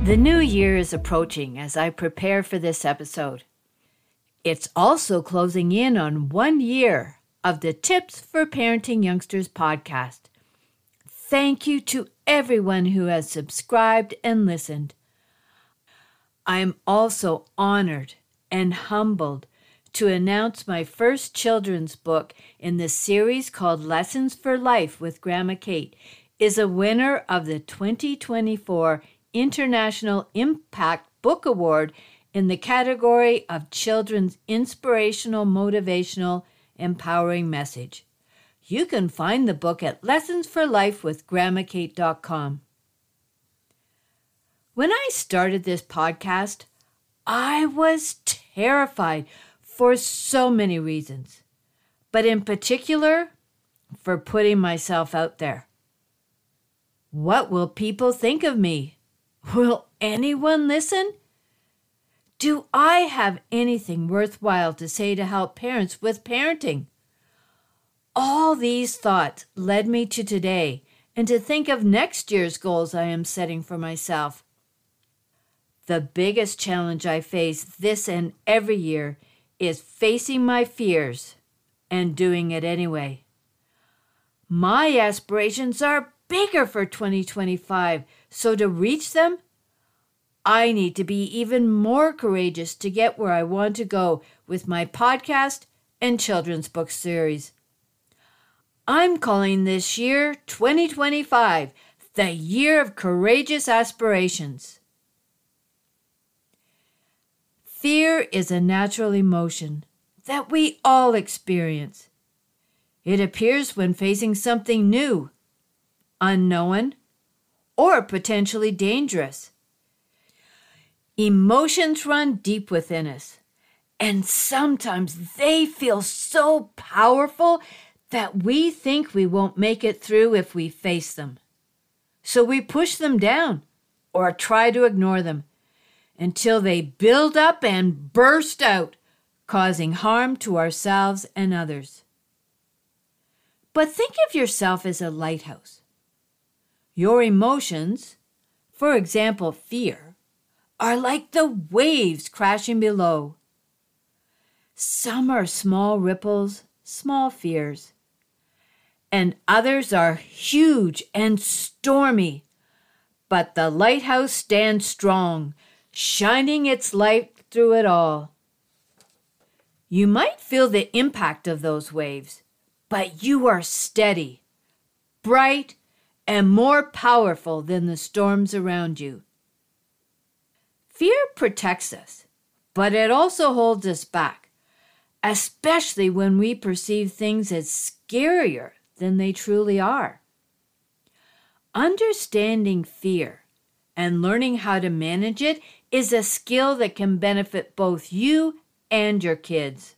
The new year is approaching as I prepare for this episode. It's also closing in on 1 year of the Tips for Parenting Youngsters podcast. Thank you to everyone who has subscribed and listened. I am also honored and humbled to announce my first children's book in the series called Lessons for Life with Grandma Kate is a winner of the 2024 International Impact Book Award in the category of Children's Inspirational, Motivational, Empowering Message. You can find the book at lessonsforlifewithgrandmakate.com. When I started this podcast, I was terrified for so many reasons, but in particular, for putting myself out there. What will people think of me? Will anyone listen? Do I have anything worthwhile to say to help parents with parenting? All these thoughts led me to today and to think of next year's goals I am setting for myself. The biggest challenge I face this and every year is facing my fears and doing it anyway. My aspirations are bigger for 2025, so to reach them, I need to be even more courageous to get where I want to go with my podcast and children's book series. I'm calling this year 2025 the Year of Courageous Aspirations. Fear is a natural emotion that we all experience. It appears when facing something new, unknown, or potentially dangerous. Emotions run deep within us, and sometimes they feel so powerful that we think we won't make it through if we face them. So we push them down or try to ignore them until they build up and burst out, causing harm to ourselves and others. But think of yourself as a lighthouse. Your emotions, for example, fear, are like the waves crashing below. Some are small ripples, small fears, and others are huge and stormy. But the lighthouse stands strong, shining its light through it all. You might feel the impact of those waves, but you are steady, bright, and more powerful than the storms around you. Fear protects us, but it also holds us back, especially when we perceive things as scarier than they truly are. Understanding fear and learning how to manage it is a skill that can benefit both you and your kids.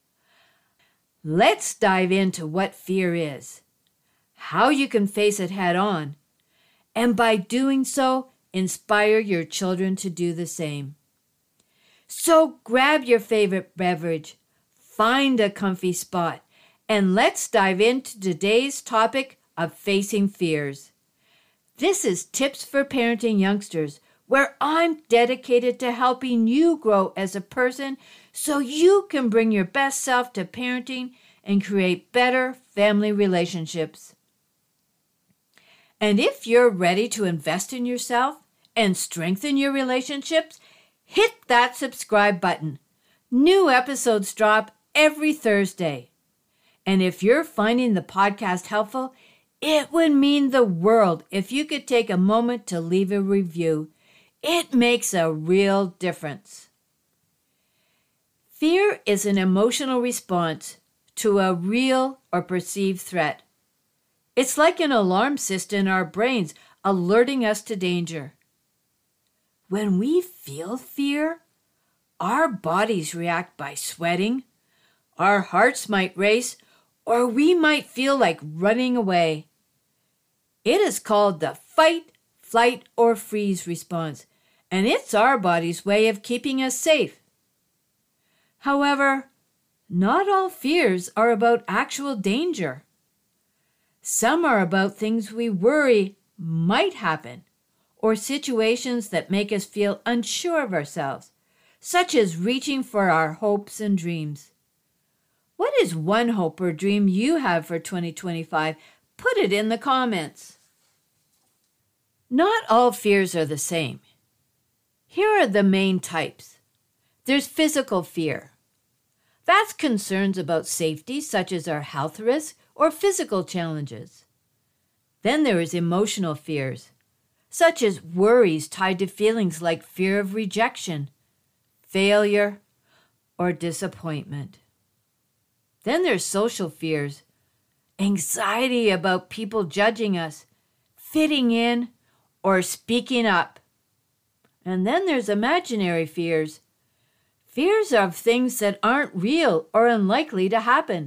Let's dive into what fear is, how you can face it head on, and by doing so, inspire your children to do the same. So grab your favorite beverage, find a comfy spot, and let's dive into today's topic of facing fears. This is Tips for Parenting Youngsters, where I'm dedicated to helping you grow as a person so you can bring your best self to parenting and create better family relationships. And if you're ready to invest in yourself and strengthen your relationships, hit that subscribe button. New episodes drop every Thursday. And if you're finding the podcast helpful, it would mean the world if you could take a moment to leave a review. It makes a real difference. Fear is an emotional response to a real or perceived threat. It's like an alarm system in our brains alerting us to danger. When we feel fear, our bodies react by sweating, our hearts might race, or we might feel like running away. It is called the fight, flight, or freeze response, and it's our body's way of keeping us safe. However, not all fears are about actual danger. Some are about things we worry might happen or situations that make us feel unsure of ourselves, such as reaching for our hopes and dreams. What is one hope or dream you have for 2025? Put it in the comments. Not all fears are the same. Here are the main types. There's physical fear. That's concerns about safety, such as our health risks or physical challenges. Then there is emotional fears, such as worries tied to feelings like fear of rejection, failure, or disappointment. Then there's social fears, anxiety about people judging us, fitting in, or speaking up. And then there's imaginary fears, fears of things that aren't real or unlikely to happen.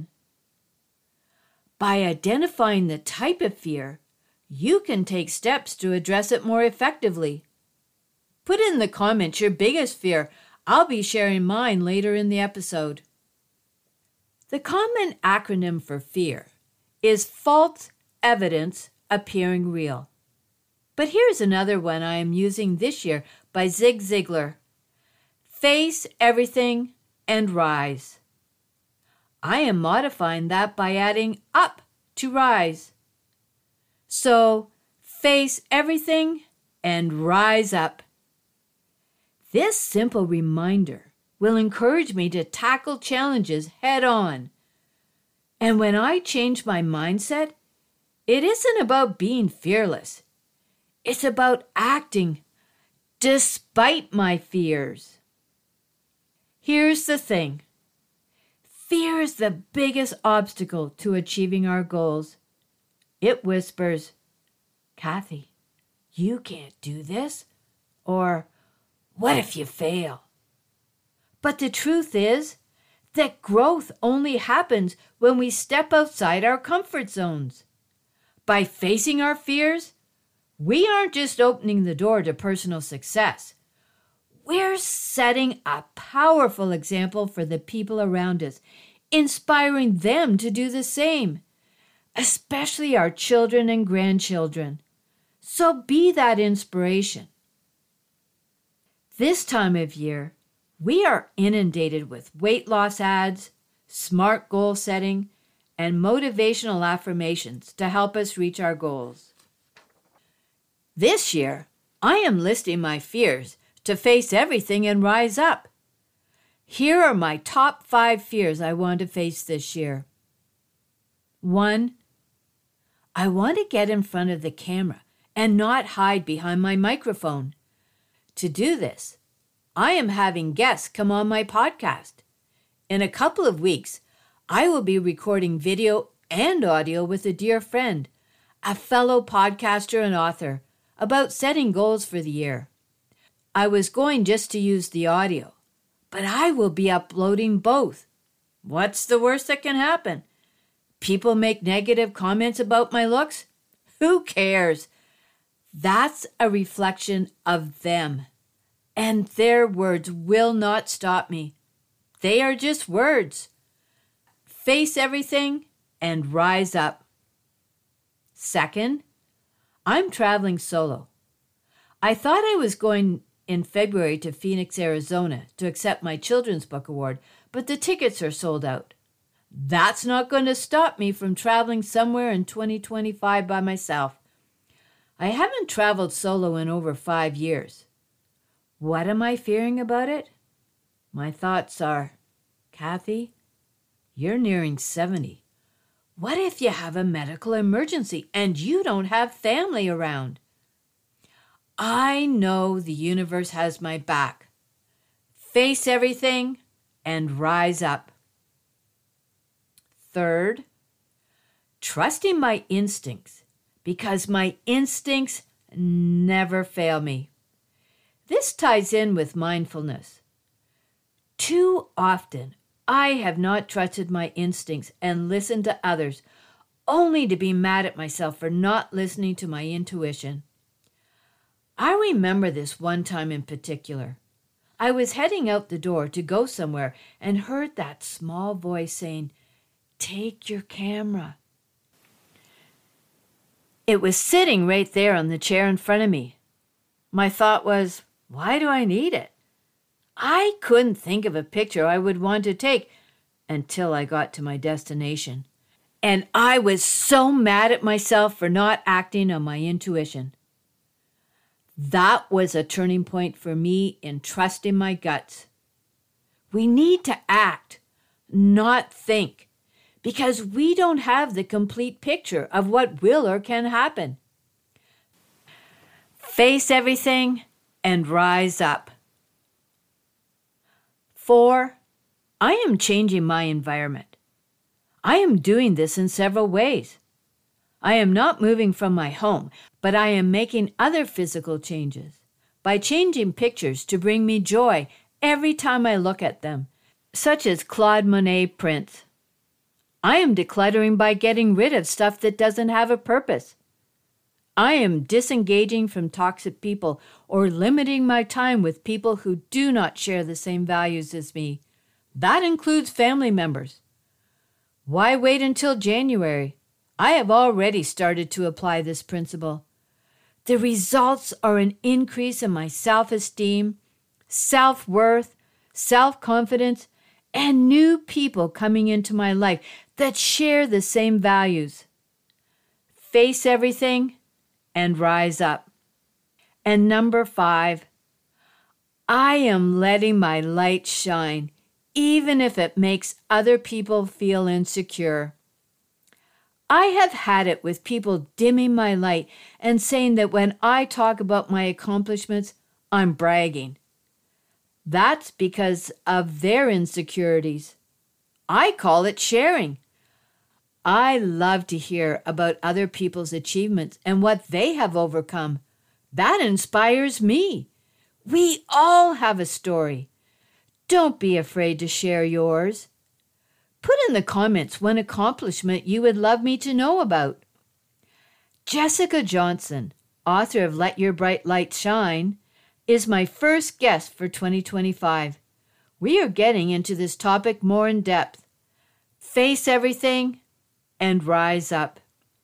By identifying the type of fear, you can take steps to address it more effectively. Put in the comments your biggest fear. I'll be sharing mine later in the episode. The common acronym for fear is false evidence appearing real. But here's another one I am using this year by Zig Ziglar. Face everything and rise. I am modifying that by adding up to rise. So, face everything and rise up. This simple reminder will encourage me to tackle challenges head on. And when I change my mindset, it isn't about being fearless. It's about acting despite my fears. Here's the thing. Fear is the biggest obstacle to achieving our goals. It whispers, Kathy, you can't do this. Or, what if you fail? But the truth is that growth only happens when we step outside our comfort zones. By facing our fears, we aren't just opening the door to personal success. We're setting a powerful example for the people around us, inspiring them to do the same, especially our children and grandchildren. So be that inspiration. This time of year, we are inundated with weight loss ads, smart goal setting, and motivational affirmations to help us reach our goals. This year, I am listing my fears to face everything and rise up. Here are my top 5 fears I want to face this year. 1. I want to get in front of the camera and not hide behind my microphone. To do this, I am having guests come on my podcast. In a couple of weeks, I will be recording video and audio with a dear friend, a fellow podcaster and author, about setting goals for the year. I was going just to use the audio, but I will be uploading both. What's the worst that can happen? People make negative comments about my looks? Who cares? That's a reflection of them. And their words will not stop me. They are just words. Face everything and rise up. 2nd, I'm traveling solo. I thought I was going in February to Phoenix, Arizona to accept my children's book award, but the tickets are sold out. That's not going to stop me from traveling somewhere in 2025 by myself. I haven't traveled solo in over 5 years. What am I fearing about it? My thoughts are, Kathy, you're nearing 70. What if you have a medical emergency and you don't have family around? I know the universe has my back. Face everything and rise up. 3rd, trusting my instincts, because my instincts never fail me. This ties in with mindfulness. Too often, I have not trusted my instincts and listened to others, only to be mad at myself for not listening to my intuition. I remember this one time in particular. I was heading out the door to go somewhere and heard that small voice saying, "Take your camera." It was sitting right there on the chair in front of me. My thought was, why do I need it? I couldn't think of a picture I would want to take until I got to my destination. And I was so mad at myself for not acting on my intuition. That was a turning point for me in trusting my guts. We need to act, not think, because we don't have the complete picture of what will or can happen. Face everything and rise up. 4, I am changing my environment. I am doing this in several ways. I am not moving from my home, but I am making other physical changes by changing pictures to bring me joy every time I look at them, such as Claude Monet prints. I am decluttering by getting rid of stuff that doesn't have a purpose. I am disengaging from toxic people or limiting my time with people who do not share the same values as me. That includes family members. Why wait until January? I have already started to apply this principle. The results are an increase in my self-esteem, self-worth, self-confidence, and new people coming into my life that share the same values. Face everything and rise up. And number 5, I am letting my light shine, even if it makes other people feel insecure. I have had it with people dimming my light and saying that when I talk about my accomplishments, I'm bragging. That's because of their insecurities. I call it sharing. I love to hear about other people's achievements and what they have overcome. That inspires me. We all have a story. Don't be afraid to share yours. Put in the comments one accomplishment you would love me to know about. Jessica Johnson, author of Let Your Bright Light Shine, is my first guest for 2025. We are getting into this topic more in depth. Face everything and rise up.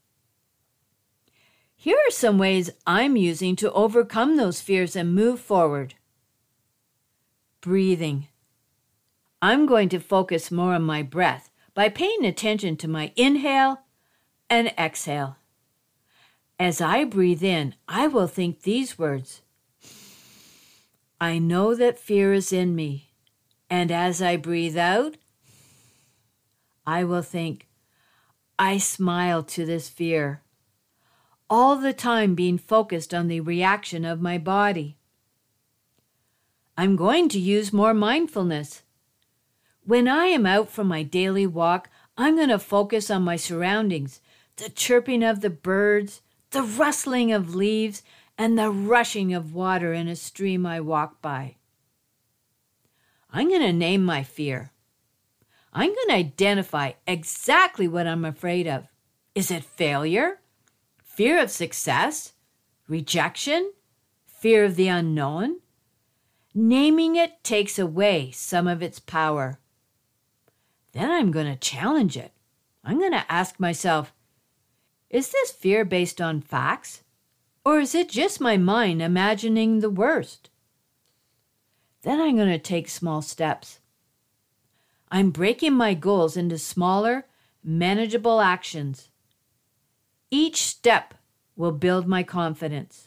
Here are some ways I'm using to overcome those fears and move forward. Breathing. I'm going to focus more on my breath by paying attention to my inhale and exhale. As I breathe in, I will think these words. I know that fear is in me, and as I breathe out, I will think, I smile to this fear, all the time being focused on the reaction of my body. I'm going to use more mindfulness. When I am out for my daily walk, I'm going to focus on my surroundings, the chirping of the birds, the rustling of leaves, and the rushing of water in a stream I walk by. I'm going to name my fear. I'm going to identify exactly what I'm afraid of. Is it failure? Fear of success? Rejection? Fear of the unknown? Naming it takes away some of its power. Then I'm going to challenge it. I'm going to ask myself, is this fear based on facts? Or is it just my mind imagining the worst? Then I'm going to take small steps. I'm breaking my goals into smaller, manageable actions. Each step will build my confidence.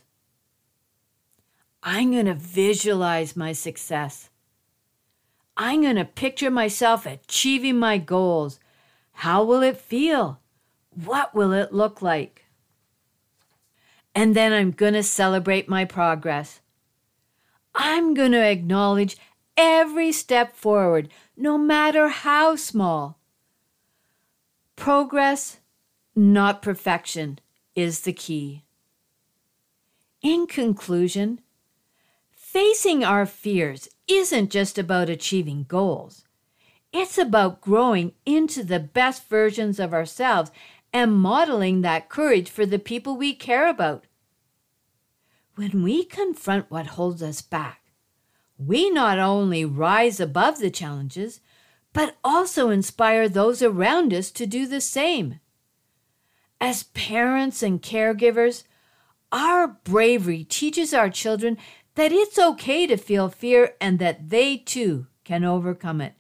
I'm going to visualize my success. I'm going to picture myself achieving my goals. How will it feel? What will it look like? And then I'm going to celebrate my progress. I'm going to acknowledge every step forward, no matter how small. Progress, not perfection, is the key. In conclusion, facing our fears isn't just about achieving goals. It's about growing into the best versions of ourselves and modeling that courage for the people we care about. When we confront what holds us back, we not only rise above the challenges, but also inspire those around us to do the same. As parents and caregivers, Our bravery teaches our children that it's okay to feel fear and that they too can overcome it.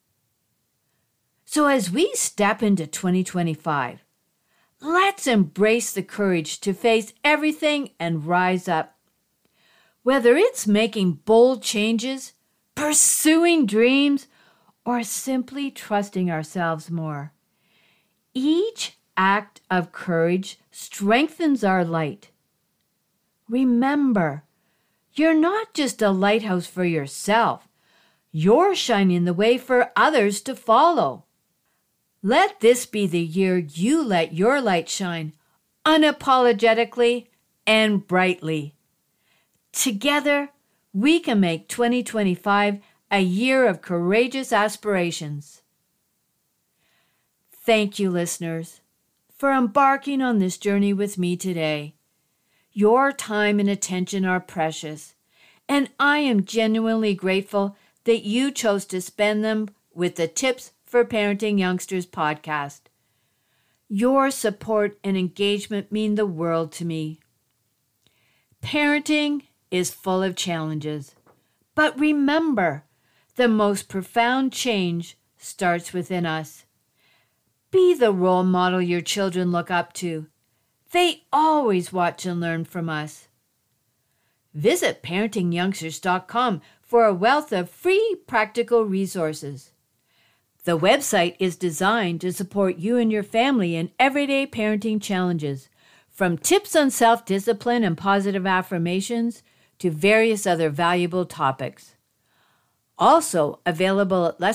So as we step into 2025, let's embrace the courage to face everything and rise up. Whether it's making bold changes, pursuing dreams, or simply trusting ourselves more, each act of courage strengthens our light. Remember, you're not just a lighthouse for yourself. You're shining the way for others to follow. Let this be the year you let your light shine unapologetically and brightly. Together, we can make 2025 a year of courageous aspirations. Thank you, listeners, for embarking on this journey with me today. Your time and attention are precious, and I am genuinely grateful that you chose to spend them with the Tips for Parenting Youngsters podcast. Your support and engagement mean the world to me. Parenting is full of challenges, but remember, the most profound change starts within us. Be the role model your children look up to. They always watch and learn from us. Visit parentingyoungsters.com for a wealth of free practical resources. The website is designed to support you and your family in everyday parenting challenges, from tips on self-discipline and positive affirmations to various other valuable topics. Also available at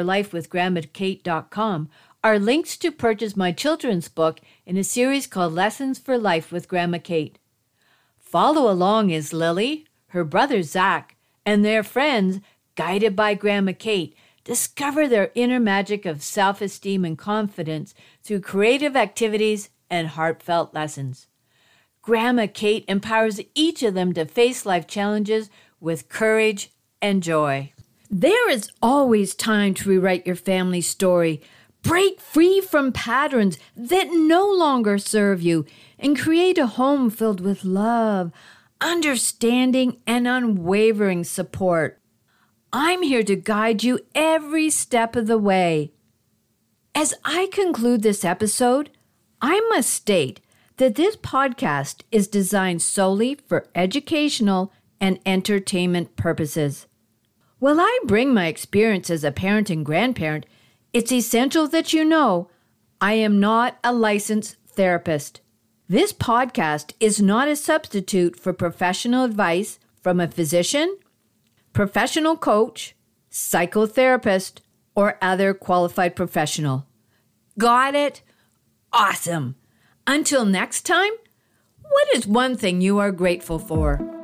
lessonsforlifewithgrandmakate.com are links to purchase my children's book in a series called Lessons for Life with Grandma Kate. Follow along as Lily, her brother Zach, and their friends, guided by Grandma Kate, discover their inner magic of self-esteem and confidence through creative activities and heartfelt lessons. Grandma Kate empowers each of them to face life challenges with courage and joy. There is always time to rewrite your family story. Break free from patterns that no longer serve you and create a home filled with love, understanding, and unwavering support. I'm here to guide you every step of the way. As I conclude this episode, I must state that this podcast is designed solely for educational and entertainment purposes. While I bring my experience as a parent and grandparent, it's essential that you know I am not a licensed therapist. This podcast is not a substitute for professional advice from a physician, professional coach, psychotherapist, or other qualified professional. Got it? Awesome. Until next time, what is one thing you are grateful for?